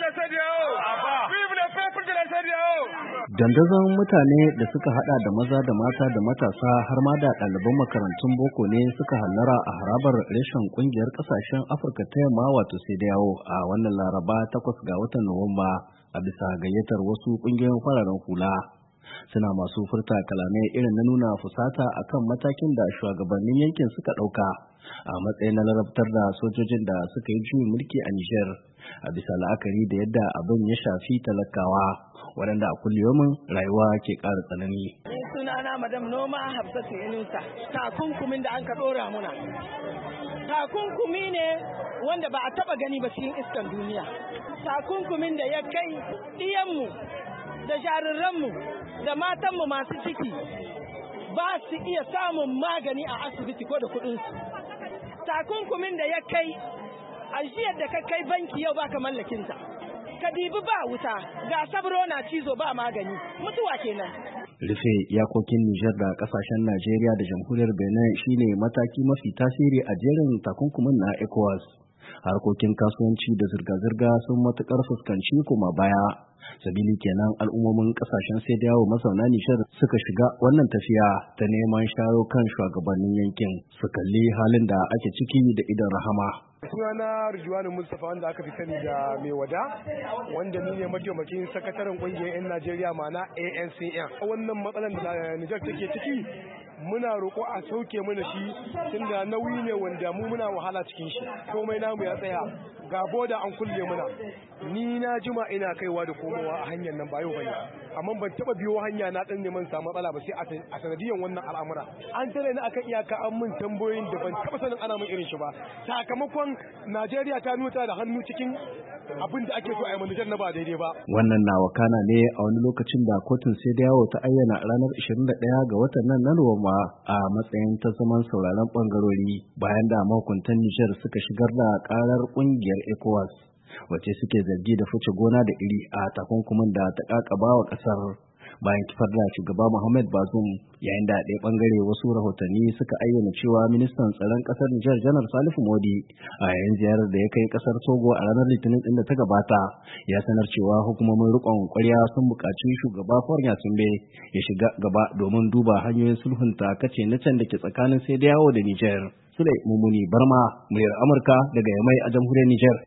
Dandazon mutane da suka hada da maza da mata da matasa har ma da ɗaliban makarantun boko ne suka hallara a harabar reshen kungiyar kasashen Afirka ta Yamma wato CEDEAO a wannan Laraba 8 ga watan Nuwamba a bisa gayyatar wasu kungiyoyin fararen hula. Suna masu furta kalamai irin na nuna fusata akan matakin da shugabannin yankin suka ɗauka a matsayin na larabtar da sojojin da suka yi juyin mulki a Nijar a bisa la'akari da yadda abin ya shafi talakawa waɗanda a kulliyomin rayuwa ke ƙara tsanani. Sunana Madam Noma Hafsatu Inusa. Takunkumin da an ka ɗora muna. Takunkumi ne wanda ba a taɓa gani ba cikin iskan duniya. Takunkumin da ya kai ɗiyanmu da jariranmu da matanmu masu ciki ba su iya samun magani a asibiti ko da kuɗinsu. Takunkumin da ya kai ajiyar da ka kai banki yau baka mallakinta. Ka dibi ba wuta ga sabro na cizo ba magani mutuwa kenan. Rufe iyakokin Nijar da kasashen Najeriya da jamhuriyar Benin shine mataki mafi tasiri a jerin takunkumin na ECOWAS. Harkokin kasuwanci da zirga-zirga sun matukar fuskanci kuma baya. Sabili kenan al'ummomin kasashen CEDEAO mazauna Nijar suka shiga wannan tafiya ta neman shayo kan shugabannin yankin su kalli halin da ake ciki da idan rahama. Sunana Rijwanu Mustapha wanda aka fi sani da mai wada wanda ni ne mataimakin sakataren kungiyar 'yan Najeriya ma'ana ANCN. Wannan matsalar da Nijar take ciki muna roƙo a sauke mana shi tunda nauyi ne wanda mu muna wahala cikin shi komai namu ya tsaya ga boda an kulle muna ni na jima ina kaiwa da komowa a hanyar nan ba yau bane amma ban taba biyo hanya na dan neman samu matsala ba sai a sanadiyan wannan al'amura an tare ni akan iyaka an mun tambayoyin da ban taba sanin ana mun irin shi ba sakamakon Najeriya ta nuna da hannu cikin abin da ake so a yi Nijar na ba daidai ba. Wannan na wakana ne a wani lokacin da kotun CEDEAO ta ayyana ranar 21 ga watan nan na Nuwamba a matsayin ta zaman sauraron bangarori bayan da mahukuntan Nijar suka shigar da karar kungiyar ECOWAS wacce suke zargi da fice gona da iri a takunkumin da ta kakaba wa kasar bayan kifar da shugaba Muhammad Bazoum yayin da ɗaya bangare wasu rahotanni suka ayyana cewa ministan tsaron kasar Nijar Janar Salifu Modi a yayin ziyarar da ya kai kasar Togo a ranar Litinin din da ta gabata ya sanar cewa hukumomin riƙon ƙwarya sun buƙaci shugaba Faure Gnassingbe ya shiga gaba domin duba hanyoyin sulhunta kace na can da ke tsakanin CEDEAO da Nijar. Sule Mumuni Barma, muryar Amurka daga Yamai a jamhuriyar Nijar.